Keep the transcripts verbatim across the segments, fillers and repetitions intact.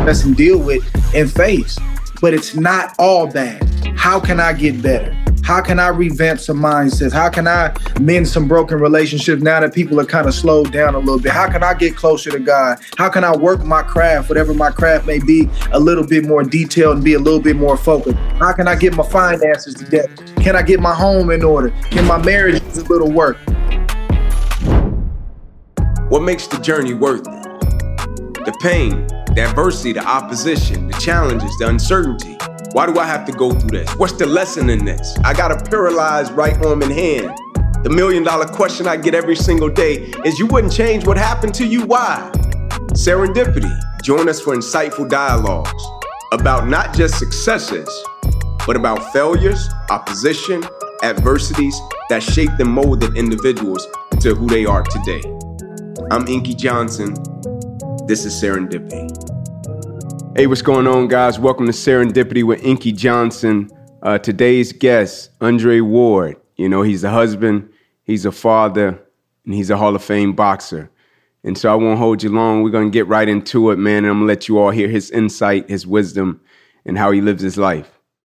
process and deal with and face. But it's not all bad. How can I get better? How can I revamp some mindsets? How can I mend some broken relationships now that people are kind of slowed down a little bit? How can I get closer to God? How can I work my craft, whatever my craft may be, a little bit more detailed and be a little bit more focused? How can I get my finances together? Can I get my home in order? Can my marriage use a little work? What makes the journey worth it? The pain, the adversity, the opposition, the challenges, the uncertainty. Why do I have to go through this? What's the lesson in this? I got a paralyzed right arm and hand. The million dollar question I get every single day is, you wouldn't change what happened to you, why? Serendipity. Join us for insightful dialogues about not just successes, but about failures, opposition, adversities that shaped and molded individuals to who they are today. I'm Inky Johnson. This is Serendipity. Hey, what's going on, guys? Welcome to Serendipity with Inky Johnson. Uh, today's guest, Andre Ward. You know, he's a husband, he's a father, and he's a Hall of Fame boxer. And so I won't hold you long. We're going to get right into it, man. And I'm going to let you all hear his insight, his wisdom, and how he lives his life.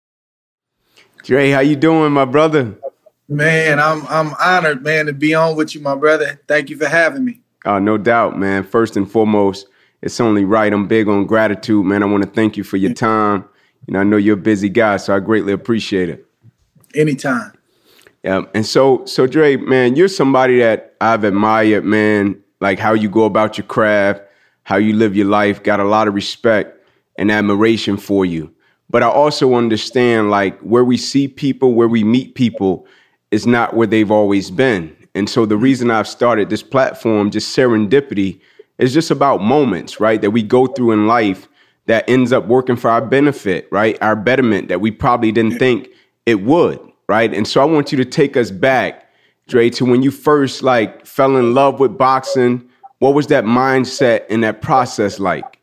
Dre, how you doing, my brother? Man, I'm I'm honored, man, to be on with you, my brother. Thank you for having me. Uh, no doubt, man. First and foremost, it's only right. I'm big on gratitude, man. I want to thank you for your time. You know, I know you're a busy guy, so I greatly appreciate it. Anytime. Yeah. And so, so Dre, man, you're somebody that I've admired, man, like how you go about your craft, how you live your life, got a lot of respect and admiration for you. But I also understand, like, where we see people, where we meet people is not where they've always been. And so the reason I've started this platform, just Serendipity, is just about moments, right, that we go through in life that ends up working for our benefit, right, our betterment that we probably didn't think it would, right? And so I want you to take us back, Dre, to when you first, like, fell in love with boxing. What was that mindset and that process like?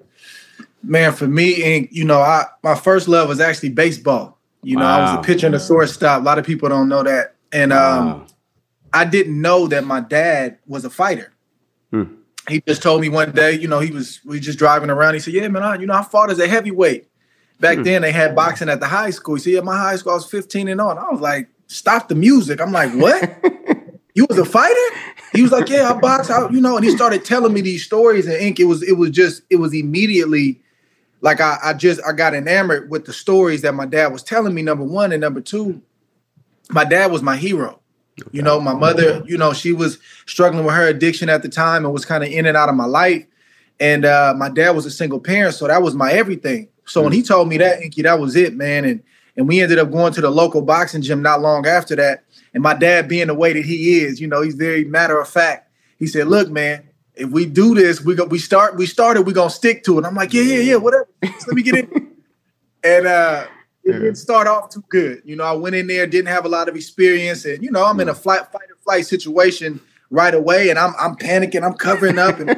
Man, for me, and you know, I my first love was actually baseball. You know, wow. I was a pitcher and a shortstop. A lot of people don't know that. And um, wow. I didn't know that my dad was a fighter. Hmm. He just told me one day, you know, he was we just driving around. He said, yeah, man, I, you know, I fought as a heavyweight. Back hmm. then they had boxing at the high school. He said, yeah, my high school, I was fifteen and on. I was like, stop the music. I'm like, what? You was a fighter? He was like, yeah, I boxed out, you know, and he started telling me these stories. And Ink, it was, it was just, it was immediately like I, I just, I got enamored with the stories that my dad was telling me, number one. And number two, my dad was my hero. Okay. You know, my mother, you know, she was struggling with her addiction at the time and was kind of in and out of my life. And uh, my dad was a single parent, so that was my everything. So mm-hmm. when he told me that, Inky, that was it, man. And and we ended up going to the local boxing gym not long after that. And my dad, being the way that he is, you know, he's very matter of fact. He said, look, man, if we do this, we go, we start, we started, we're going to stick to it. I'm like, yeah, yeah, yeah, whatever. Just let me get in. And uh, it didn't start off too good. You know, I went in there, didn't have a lot of experience. And, you know, I'm in a flight, fight or flight situation right away. And I'm I'm panicking. I'm covering up. And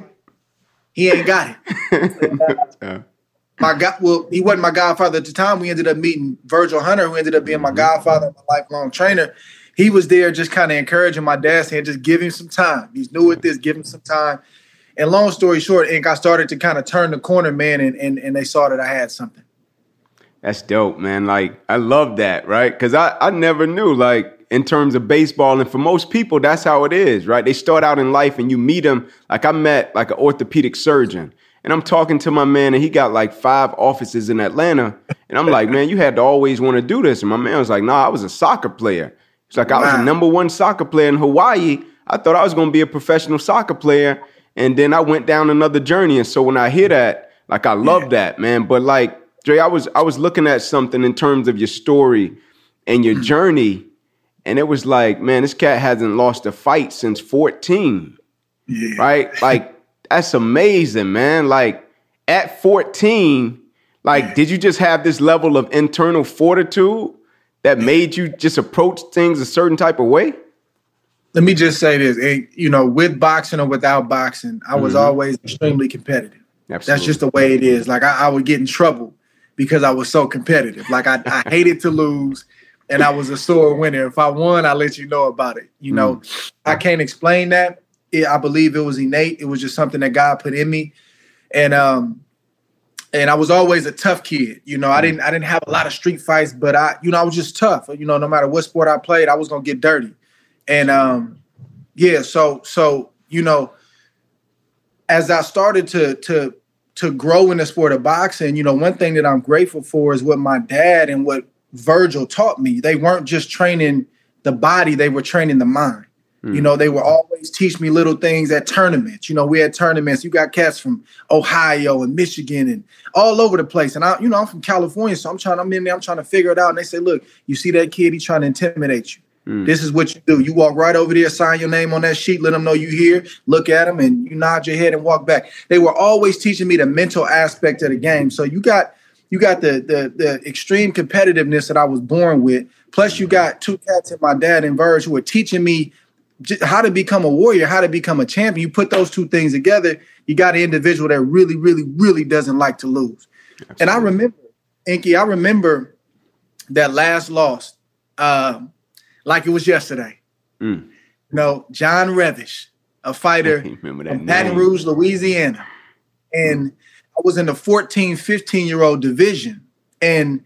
he ain't got it. And, uh, my God, well, he wasn't my godfather at the time. We ended up meeting Virgil Hunter, who ended up being my godfather, my lifelong trainer. He was there just kind of encouraging my dad, saying, just give him some time. He's new at this, give him some time. And long story short, Ink, I started to kind of turn the corner, man, and, and, and they saw that I had something. That's dope, man. Like, I love that, right? Because I, I never knew, like, in terms of baseball, and for most people, that's how it is, right? They start out in life and you meet them. Like, I met, like, an orthopedic surgeon. And I'm talking to my man, and he got like five offices in Atlanta. And I'm like, man, you had to always want to do this. And my man was like, nah, I was a soccer player. It's like, I was the number one soccer player in Hawaii. I thought I was going to be a professional soccer player. And then I went down another journey. And so when I hear that, like, I love that, man. But like, Dre, I was I was looking at something in terms of your story and your journey. And it was like, man, this cat hasn't lost a fight since fourteen, yeah. right? Like, that's amazing, man. Like, at fourteen, like, did you just have this level of internal fortitude that made you just approach things a certain type of way? Let me just say this. You know, with boxing or without boxing, I was mm-hmm. always extremely competitive. Absolutely. That's just the way it is. Like, I, I would get in trouble because I was so competitive. Like, I, I hated to lose, and I was a sore winner. If I won, I let you know about it. You know, mm-hmm. I can't explain that. It, I believe it was innate. It was just something that God put in me. And um, and I was always a tough kid. You know, I didn't I didn't have a lot of street fights, but I, you know, I was just tough. You know, no matter what sport I played, I was gonna get dirty. And um, yeah, so so you know, as I started to to to grow in the sport of boxing, you know, one thing that I'm grateful for is what my dad and what Virgil taught me. They weren't just training the body, they were training the mind. Mm. You know, they would always teach me little things at tournaments. You know, we had tournaments. You got cats from Ohio and Michigan and all over the place. And I, you know, I'm from California, so I'm trying, I'm in there, I'm trying to figure it out. And they say, look, you see that kid, he's trying to intimidate you. Mm. This is what you do. You walk right over there, sign your name on that sheet, let them know you here, look at them, and you nod your head and walk back. They were always teaching me the mental aspect of the game. So you got you got the the the extreme competitiveness that I was born with. Plus, you got two cats and my dad and Verge who were teaching me how to become a warrior, how to become a champion. You put those two things together, you got an individual that really, really, really doesn't like to lose. Absolutely. And I remember, Inky, I remember that last loss um, like it was yesterday. Mm. You know, John Revish, a fighter from Baton Rouge, Louisiana. And I was in the fourteen, fifteen-year-old division. And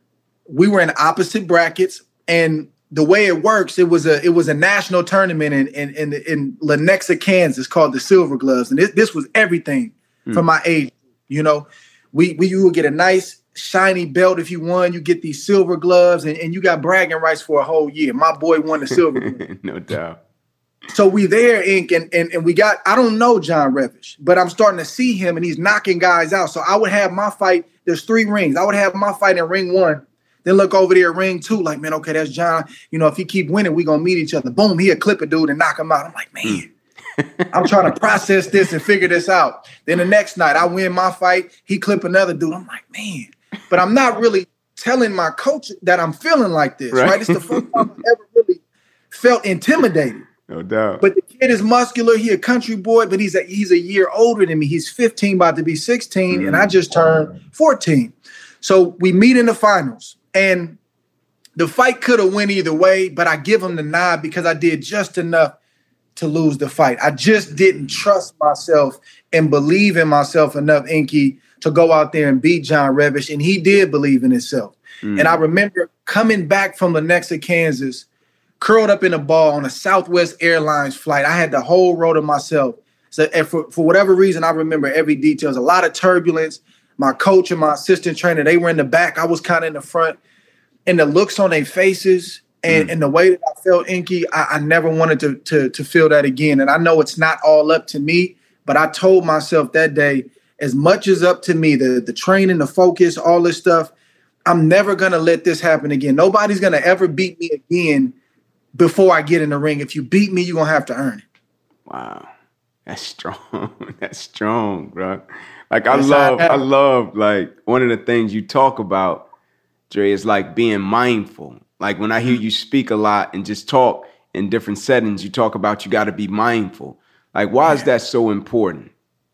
we were in opposite brackets. And the way it works, it was a it was a national tournament in in in, in Lenexa, Kansas, called the Silver Gloves, and this, this was everything mm. for my age. You know, we we you would get a nice shiny belt if you won. You get these silver gloves, and, and you got bragging rights for a whole year. My boy won the silver. No doubt. So we there, Ink, and, and and we got. I don't know John Revish, but I'm starting to see him, and he's knocking guys out. So I would have my fight. There's three rings. I would have my fight in ring one. Then look over there, ring two, like, man, okay, that's John. You know, if he keep winning, we going to meet each other. Boom, he'll clip a dude and knock him out. I'm like, man, I'm trying to process this and figure this out. Then the next night, I win my fight. He clip another dude. I'm like, man. But I'm not really telling my coach that I'm feeling like this, right? right? It's the first time I've ever really felt intimidated. No doubt. But the kid is muscular. He a country boy, but he's a, he's a year older than me. He's fifteen, about to be sixteen, mm. and I just turned fourteen. So we meet in the finals. And the fight could have went either way, but I give him the nod because I did just enough to lose the fight. I just didn't trust myself and believe in myself enough, Inky, to go out there and beat John Revish. And he did believe in himself. Mm. And I remember coming back from Lenexa, Kansas, curled up in a ball on a Southwest Airlines flight. I had the whole row to myself. So and for, for whatever reason, I remember every detail. There's a lot of turbulence. My coach and my assistant trainer, they were in the back. I was kind of in the front. And the looks on their faces and, mm. and the way that I felt, Inky, I, I never wanted to, to, to feel that again. And I know it's not all up to me, but I told myself that day, as much as up to me, the, the training, the focus, all this stuff, I'm never going to let this happen again. Nobody's going to ever beat me again before I get in the ring. If you beat me, you're going to have to earn it. Wow. That's strong. That's strong, bro. Like, I yes, love, I, I love, like, one of the things you talk about, Dre, is like being mindful. Like when I hear you speak a lot and just talk in different settings, you talk about you got to be mindful. Like, why is that so important?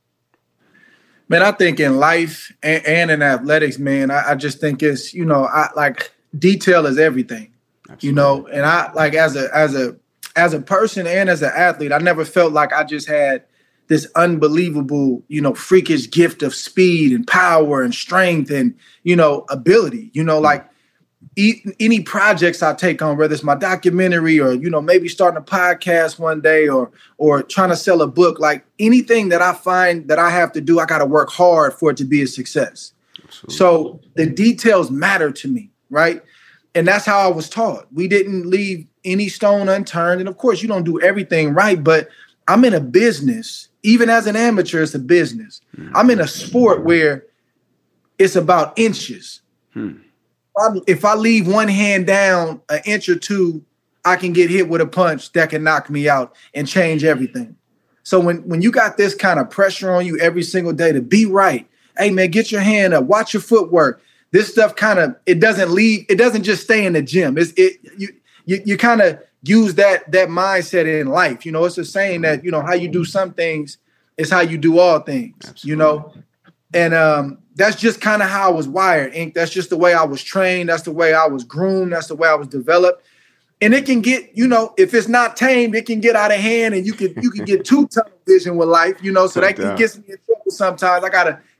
Man, I think in life and, and in athletics, man, I, I just think it's, you know, I like detail is everything, Absolutely. You know, and I like as a, as a, as a person and as an athlete, I never felt like I just had this unbelievable, you know, freakish gift of speed and power and strength and, you know, ability, you know, like e- any projects I take on, whether it's my documentary or, you know, maybe starting a podcast one day or, or trying to sell a book, like anything that I find that I have to do, I got to work hard for it to be a success. Absolutely. So the details matter to me. Right. And that's how I was taught. We didn't leave any stone unturned. And of course you don't do everything right, but I'm in a business. Even as an amateur, it's a business. Mm-hmm. I'm in a sport where it's about inches. Hmm. If I leave one hand down an inch or two, I can get hit with a punch that can knock me out and change everything. So when, when you got this kind of pressure on you every single day to be right, hey, man, get your hand up, watch your footwork. This stuff kind of, it doesn't leave, it doesn't just stay in the gym. It's, it you you, you kind of use that that mindset in life. You know, it's a saying that, you know, how you do some things is how you do all things, Absolutely. You know, and um, that's just kind of how I was wired, Ink. That's just the way I was trained. That's the way I was groomed. That's the way I was developed. And it can get, you know, if it's not tamed, it can get out of hand and you can you can get too tunnel vision with life, you know, so that can get me in trouble sometimes. I got to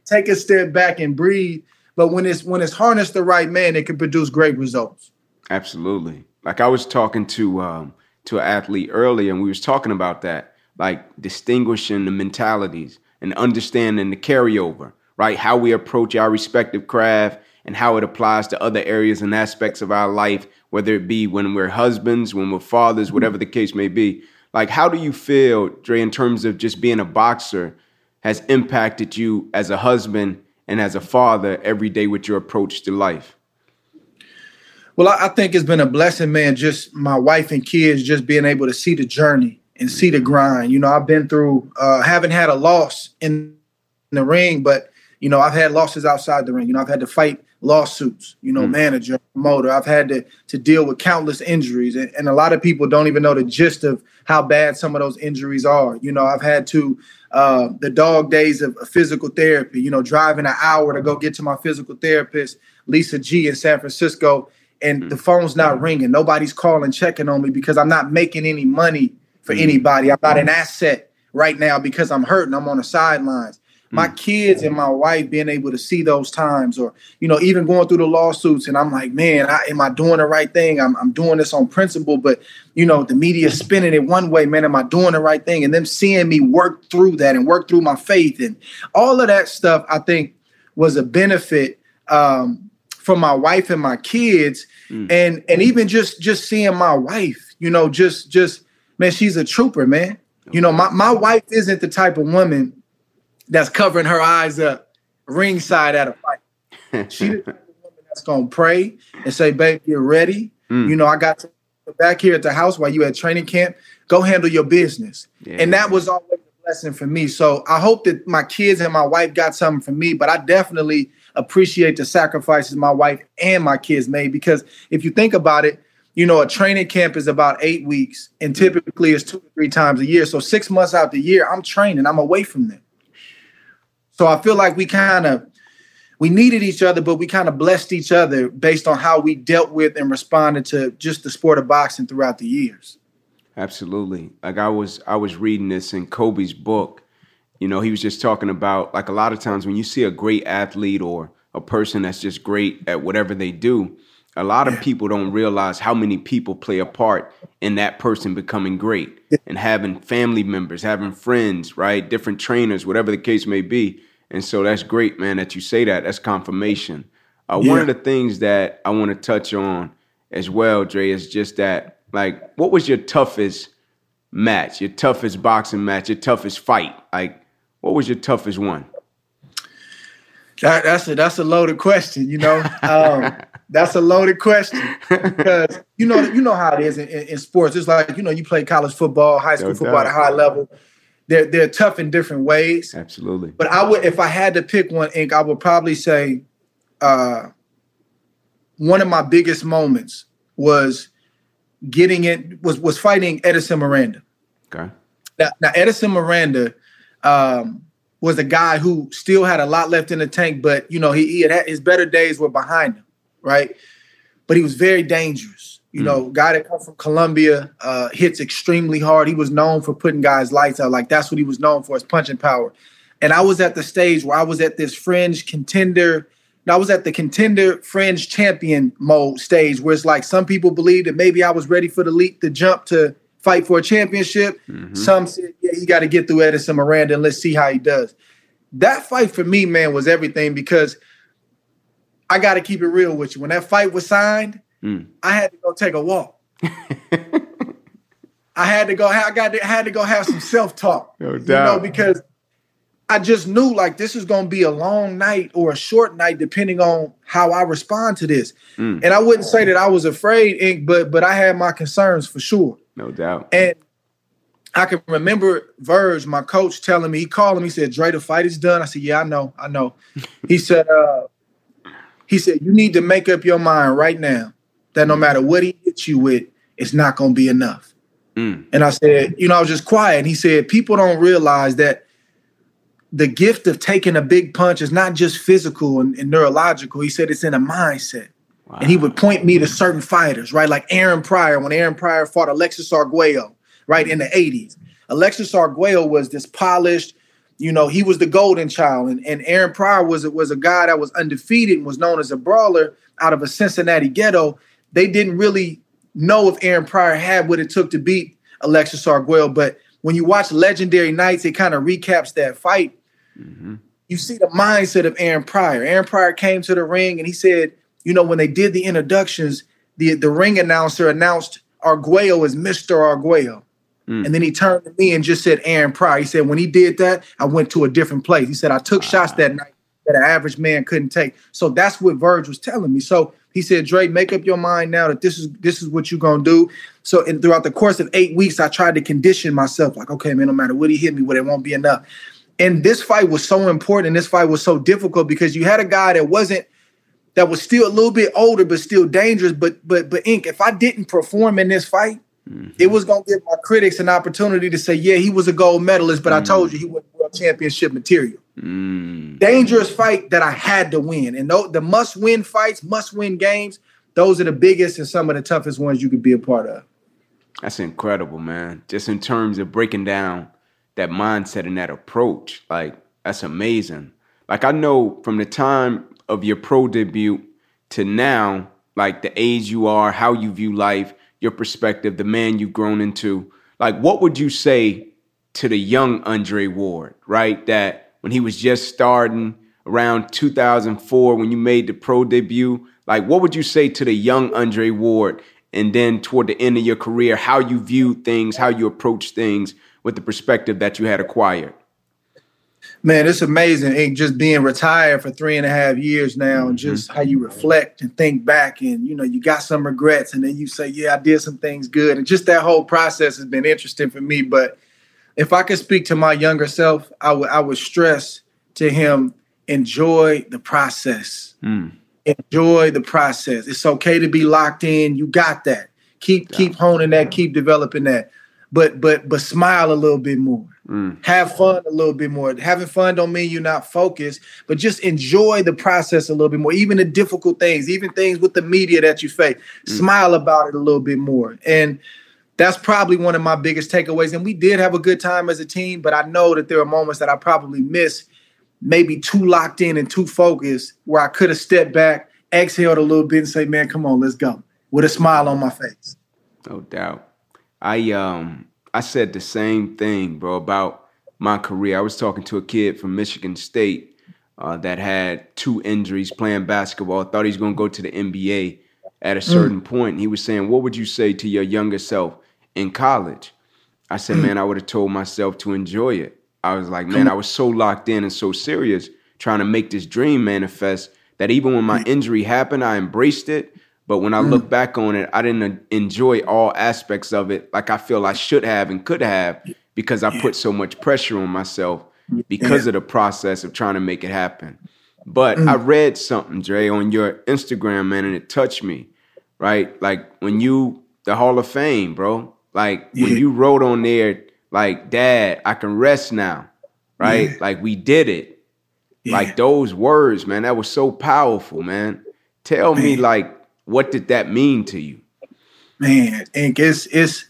take a step back and breathe. But when it's when it's harnessed the right man, it can produce great results. Absolutely. Like I was talking to um, to an athlete earlier, and we was talking about that, like distinguishing the mentalities and understanding the carryover, right? How we approach our respective craft and how it applies to other areas and aspects of our life, whether it be when we're husbands, when we're fathers, whatever the case may be. Like, how do you feel, Dre, in terms of just being a boxer has impacted you as a husband and as a father every day with your approach to life? Well, I think it's been a blessing, man, just my wife and kids just being able to see the journey and see the grind. You know, I've been through, uh, haven't had a loss in the ring, but, you know, I've had losses outside the ring. You know, I've had to fight lawsuits, you know, mm. manager, promoter. I've had to to deal with countless injuries. And, and a lot of people don't even know the gist of how bad some of those injuries are. You know, I've had to, uh, the dog days of, of physical therapy, you know, driving an hour to go get to my physical therapist, Lisa G in San Francisco, and mm. the phone's not ringing. Nobody's calling, checking on me because I'm not making any money for mm. anybody. I'm not an asset right now because I'm hurting. I'm on the sidelines. My kids and my wife being able to see those times, or, you know, even going through the lawsuits, and I'm like, man, I, am I doing the right thing? I'm, I'm doing this on principle, but, you know, the media is spinning it one way, man, am I doing the right thing? And them seeing me work through that and work through my faith and all of that stuff, I think was a benefit um, for my wife and my kids. Mm. And and even just just seeing my wife, you know, just, just man, she's a trooper, man. You know, my, my wife isn't the type of woman that's covering her eyes up ringside at a fight. She the type of woman that's going to pray and say, babe, get ready. Mm. You know, I got you back here at the house while you at training camp. Go handle your business. Yeah. And that was always a blessing for me. So I hope that my kids and my wife got something from me, but I definitely appreciate the sacrifices my wife and my kids made, because if you think about it, you know, a training camp is about eight weeks and typically it's two to three times a year. So six months out the year, I'm training. I'm away from them. So I feel like we kind of, we needed each other, but we kind of blessed each other based on how we dealt with and responded to just the sport of boxing throughout the years. Absolutely. Like I was, I was reading this in Kobe's book. You know, he was just talking about, like, a lot of times when you see a great athlete or a person that's just great at whatever they do, a lot of people don't realize how many people play a part in that person becoming great, and having family members, having friends, right? Different trainers, whatever the case may be. And so that's great, man, that you say that. That's confirmation. Uh, yeah. One of the things that I want to touch on as well, Dre, is just that, like, what was your toughest match, your toughest boxing match, your toughest fight? Like, what was your toughest one? That, that's a that's a loaded question, you know. Um, that's a loaded question because you know you know how it is in, in, in sports. It's like, you know, you play college football, high school no football doubt. At a high level. They're they're tough in different ways. Absolutely. But I would, if I had to pick one, Ink, I would probably say uh, one of my biggest moments was getting it was was fighting Edison Miranda. Okay. Now, now Edison Miranda. Um, was a guy who still had a lot left in the tank, but, you know, he, he had his better days were behind him, right? But he was very dangerous. You mm. know, guy that comes from Colombia, uh, hits extremely hard. He was known for putting guys' lights out. Like, that's what he was known for, his punching power. And I was at the stage where I was at this fringe contender. I was at the contender fringe champion mode stage where it's like some people believe that maybe I was ready for the leap, the jump to fight for a championship. Mm-hmm. Some said, yeah, you got to get through Edison Miranda and let's see how he does. That fight for me, man, was everything, because I got to keep it real with you. When that fight was signed, mm. I had to go take a walk. I had to go. I got to, I had to go have some self-talk. No doubt. You know, because I just knew, like, this is going to be a long night or a short night, depending on how I respond to this. Mm. And I wouldn't say that I was afraid, Ink, but but I had my concerns for sure. No doubt. And I can remember Verge, my coach, telling me, he called him, he said, Dre, the fight is done. I said, yeah, I know, I know. He said, uh, he said, you need to make up your mind right now that no matter what he hits you with, it's not going to be enough. Mm. And I said, you know, I was just quiet. And he said, people don't realize that the gift of taking a big punch is not just physical and, and neurological. He said it's in a mindset. Wow. And he would point me to certain fighters, right? Like Aaron Pryor, when Aaron Pryor fought Alexis Arguello, right, in the eighties. Alexis Arguello was this polished, you know, he was the golden child. And, and Aaron Pryor was, was a guy that was undefeated and was known as a brawler out of a Cincinnati ghetto. They didn't really know if Aaron Pryor had what it took to beat Alexis Arguello. But when you watch Legendary Nights, it kind of recaps that fight. Mm-hmm. You see the mindset of Aaron Pryor. Aaron Pryor came to the ring and he said, you know, when they did the introductions, the, the ring announcer announced Arguello as Mister Arguello. Mm. And then he turned to me and just said Aaron Pryor. He said, when he did that, I went to a different place. He said, I took wow. shots that night that an average man couldn't take. So that's what Verge was telling me. So he said, Dre, make up your mind now that this is this is what you're going to do. So and throughout the course of eight weeks, I tried to condition myself like, okay, man, no matter what he hit me with, it won't be enough. And this fight was so important. And this fight was so difficult because you had a guy that wasn't, that was still a little bit older, but still dangerous. But, but, but Ink, if I didn't perform in this fight, mm-hmm. it was going to give my critics an opportunity to say, yeah, he was a gold medalist, but mm. I told you he wasn't world championship material. Mm. Dangerous fight that I had to win. And th- the must-win fights, must-win games, those are the biggest and some of the toughest ones you could be a part of. That's incredible, man. Just in terms of breaking down that mindset and that approach, like, that's amazing. Like, I know from the time of your pro debut to now, like the age you are, how you view life, your perspective, the man you've grown into, like, what would you say to the young Andre Ward, right? That when he was just starting around two thousand four, when you made the pro debut, like, what would you say to the young Andre Ward? And then toward the end of your career, how you viewed things, how you approach things with the perspective that you had acquired? Man, it's amazing. Ink, just being retired for three and a half years now, mm-hmm. and just how you reflect and think back, and, you know, you got some regrets, and then you say, yeah, I did some things good. And just that whole process has been interesting for me. But if I could speak to my younger self, I would I would stress to him, enjoy the process. Mm. Enjoy the process. It's okay to be locked in. You got that. Keep yeah. keep honing that, keep developing that. But but but smile a little bit more. Mm. Have fun a little bit more. Having fun don't mean you're not focused, but just enjoy the process a little bit more. Even the difficult things, even things with the media that you face. Mm. Smile about it a little bit more. And that's probably one of my biggest takeaways. And we did have a good time as a team, but I know that there are moments that I probably missed, maybe too locked in and too focused, where I could have stepped back, exhaled a little bit and say, man, come on, let's go, with a smile on my face. No doubt. I um I said the same thing, bro, about my career. I was talking to a kid from Michigan State uh, that had two injuries playing basketball, thought he was going to go to the N B A at a certain mm. point. And he was saying, what would you say to your younger self in college? I said, mm. man, I would have told myself to enjoy it. I was like, man, I was so locked in and so serious trying to make this dream manifest that even when my injury happened, I embraced it. But when I look back on it, I didn't enjoy all aspects of it like I feel I should have and could have, because I put so much pressure on myself because of the process of trying to make it happen. But I read something, Dre, on your Instagram, man, and it touched me, right? Like when you, the Hall of Fame, bro, like when you wrote on there, like, Dad, I can rest now, right? Yeah. Like, we did it. Yeah. Like, those words, man, that was so powerful, man. Tell man. me, like, what did that mean to you? Man, and it's it's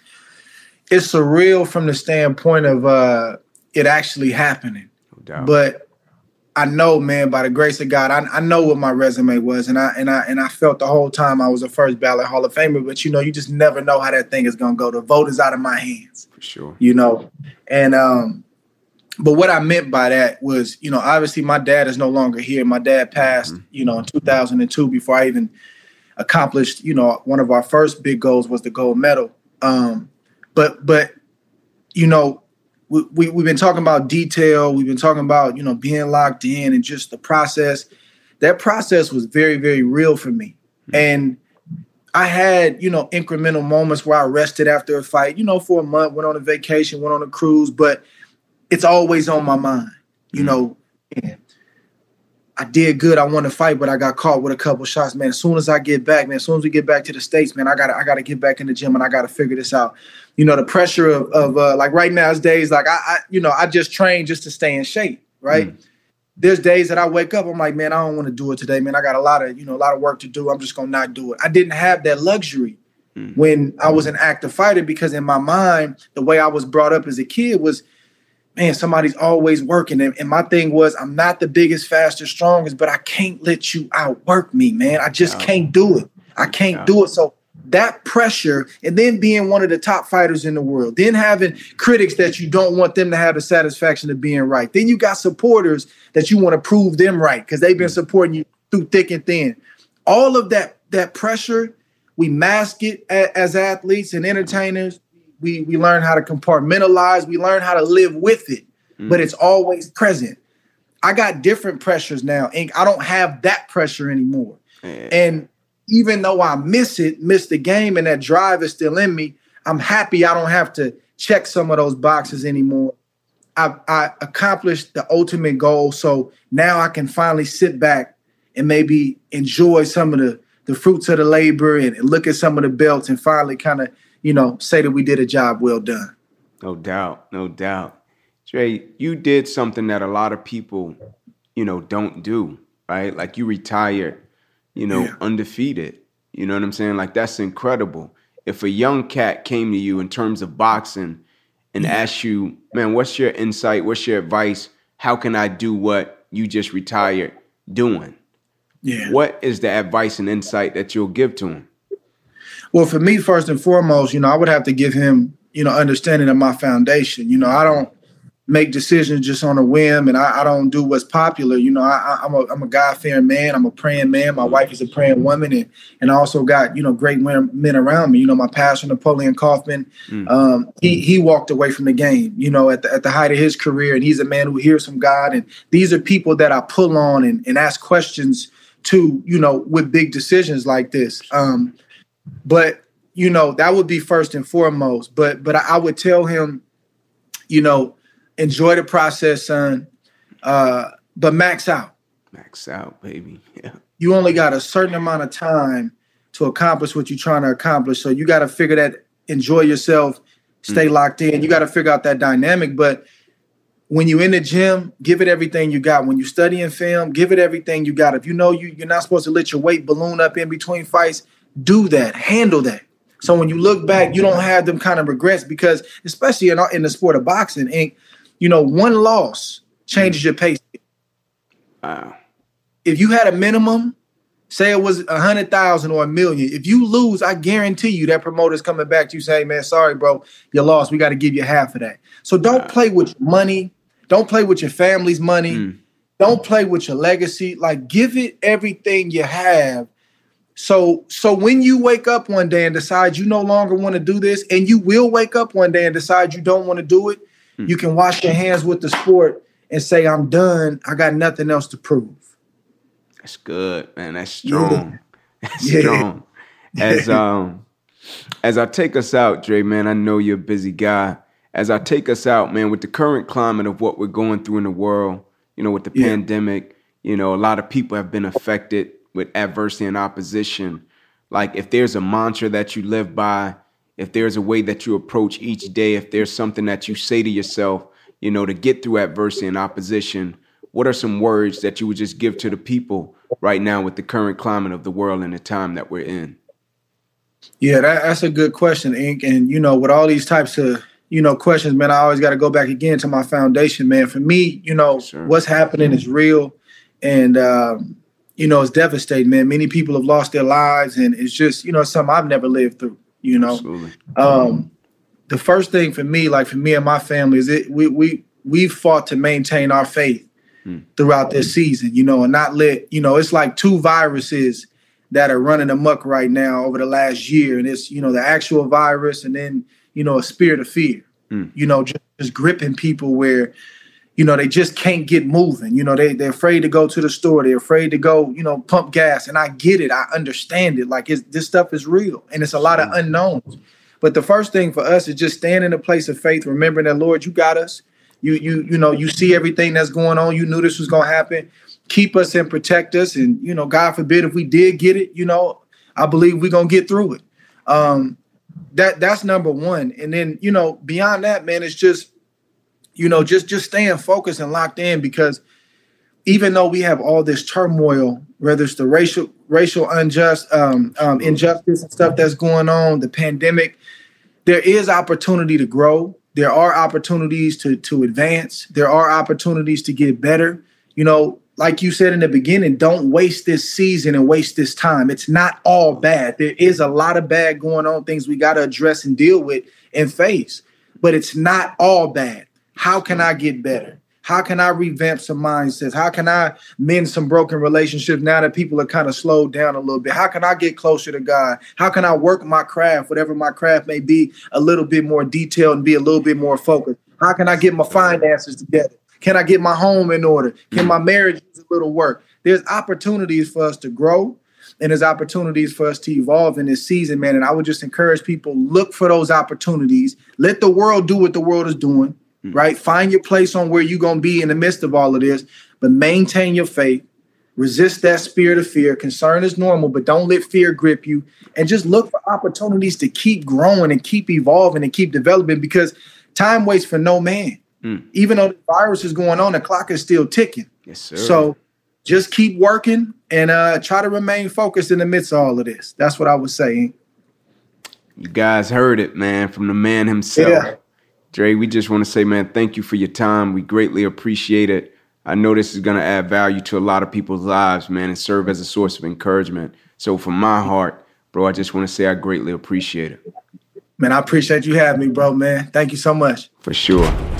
it's surreal from the standpoint of uh, it actually happening. No doubt. But I know, man, by the grace of God, I, I know what my resume was, and I and I and I felt the whole time I was a first ballot Hall of Famer. But you know, you just never know how that thing is gonna go. The vote is out of my hands, for sure. You know, and um, but what I meant by that was, you know, obviously my dad is no longer here. My dad passed, mm-hmm. you know, in two thousand two before I even accomplished, you know, one of our first big goals was the gold medal. Um, but, but, you know, we, we, we've been talking about detail. We've been talking about, you know, being locked in and just the process. That process was very, very real for me. Mm-hmm. And I had, you know, incremental moments where I rested after a fight, you know, for a month, went on a vacation, went on a cruise, but it's always on my mind, you mm-hmm. know, and I did good. I won the fight, but I got caught with a couple shots, man. As soon as I get back, man, as soon as we get back to the States, man, I got I got to get back in the gym and I got to figure this out. You know, the pressure of, of uh, like right now, it's days like I, I, you know, I just train just to stay in shape, right? Mm. There's days that I wake up, I'm like, man, I don't want to do it today, man. I got a lot of, you know, a lot of work to do. I'm just going to not do it. I didn't have that luxury mm. when I was an active fighter, because in my mind, the way I was brought up as a kid was, man, somebody's always working. And, and my thing was, I'm not the biggest, fastest, strongest, but I can't let you outwork me, man. I just yeah. can't do it. I can't yeah. do it. So that pressure, and then being one of the top fighters in the world, then having critics that you don't want them to have the satisfaction of being right. Then you got supporters that you want to prove them right because they've been supporting you through thick and thin. All of that, that pressure, we mask it a, as athletes and entertainers. We we learn how to compartmentalize. We learn how to live with it, mm. but it's always present. I got different pressures now, Ink. I don't have that pressure anymore. Yeah. And even though I miss it, miss the game, and that drive is still in me, I'm happy I don't have to check some of those boxes anymore. I, I accomplished the ultimate goal, so now I can finally sit back and maybe enjoy some of the, the fruits of the labor and, and look at some of the belts and finally kind of, you know, say that we did a job well done. No doubt, no doubt. Dre, you did something that a lot of people, you know, don't do, right? Like you retired, you know, yeah. undefeated. You know what I'm saying? Like that's incredible. If a young cat came to you in terms of boxing and yeah. asked you, man, what's your insight? What's your advice? How can I do what you just retired doing? Yeah. What is the advice and insight that you'll give to him? Well, for me, first and foremost, you know, I would have to give him, you know, understanding of my foundation. You know, I don't make decisions just on a whim, and I, I don't do what's popular. You know, I, I'm a I'm a God-fearing man. I'm a praying man. My wife is a praying woman, and and I also got, you know, great men around me. You know, my pastor, Napoleon Kaufman, mm. um, he he walked away from the game, you know, at the, at the height of his career, and he's a man who hears from God. And these are people that I pull on and, and ask questions to, you know, with big decisions like this. Um, But, you know, that would be first and foremost. But but I would tell him, you know, enjoy the process, son, uh, but max out. Max out, baby. Yeah. You only got a certain amount of time to accomplish what you're trying to accomplish. So you got to figure that, enjoy yourself, stay mm. locked in. You got to figure out that dynamic. But when you're in the gym, give it everything you got. When you're studying film, give it everything you got. If you know you, you're not supposed to let your weight balloon up in between fights, do that, handle that. So when you look back, you don't have them kind of regrets because, especially in, in the sport of boxing, Ink, you know, one loss changes your pace. Wow. If you had a minimum, say it was a hundred thousand or a million, if you lose, I guarantee you that promoter's coming back to you saying, man, sorry, bro, you lost. We got to give you half of that. So don't wow. play with your money. Don't play with your family's money. Mm. Don't play with your legacy. Like, give it everything you have. So so when you wake up one day and decide you no longer want to do this, and you will wake up one day and decide you don't want to do it, hmm. you can wash your hands with the sport and say, I'm done. I got nothing else to prove. That's good, man. That's strong. Yeah. That's yeah. strong. As um as I take us out, Dre, man, I know you're a busy guy. As I take us out, man, with the current climate of what we're going through in the world, you know, with the yeah. pandemic, you know, a lot of people have been affected with adversity and opposition. Like if there's a mantra that you live by, if there's a way that you approach each day, if there's something that you say to yourself, you know, to get through adversity and opposition, what are some words that you would just give to the people right now with the current climate of the world and the time that we're in? Yeah, that, that's a good question, Ink. And, you know, with all these types of, you know, questions, man, I always got to go back again to my foundation, man. For me, you know, sure. what's happening is real. And, um, you know, it's devastating, man. Many people have lost their lives, and it's just, you know, something I've never lived through, you know. Absolutely. Um, the first thing for me, like for me and my family, is it we we we fought to maintain our faith hmm. throughout this season, you know, and not let, you know, it's like two viruses that are running amok right now over the last year. And it's, you know, the actual virus and then, you know, a spirit of fear, hmm. you know, just, just gripping people where, you know, they just can't get moving. You know, they, they're afraid to go to the store. They're afraid to go, you know, pump gas. And I get it. I understand it. Like it's, this stuff is real. And it's a lot of unknowns. But the first thing for us is just stand in a place of faith, remembering that, Lord, you got us. You, you, you know, you see everything that's going on. You knew this was going to happen. Keep us and protect us. And, you know, God forbid if we did get it, you know, I believe we're going to get through it. Um, that that's number one. And then, you know, beyond that, man, it's just, you know, just just staying focused and locked in, because even though we have all this turmoil, whether it's the racial racial unjust um, um, injustice and stuff that's going on, the pandemic, there is opportunity to grow. There are opportunities to to advance. There are opportunities to get better. You know, like you said in the beginning, don't waste this season and waste this time. It's not all bad. There is a lot of bad going on, things we got to address and deal with and face. But it's not all bad. How can I get better? How can I revamp some mindsets? How can I mend some broken relationships now that people are kind of slowed down a little bit? How can I get closer to God? How can I work my craft, whatever my craft may be, a little bit more detailed and be a little bit more focused? How can I get my finances together? Can I get my home in order? Can my marriage use a little work? There's opportunities for us to grow, and there's opportunities for us to evolve in this season, man. And I would just encourage people, look for those opportunities. Let the world do what the world is doing. Right? Find your place on where you're going to be in the midst of all of this, but maintain your faith. Resist that spirit of fear. Concern is normal, but don't let fear grip you. And just look for opportunities to keep growing and keep evolving and keep developing, because time waits for no man. Mm. Even though the virus is going on, the clock is still ticking. Yes, sir. So just keep working and uh, try to remain focused in the midst of all of this. That's what I would say. You guys heard it, man, from the man himself. Yeah. Dre, we just want to say, man, thank you for your time. We greatly appreciate it. I know this is going to add value to a lot of people's lives, man, and serve as a source of encouragement. So from my heart, bro, I just want to say I greatly appreciate it. Man, I appreciate you having me, bro, man. Thank you so much. For sure.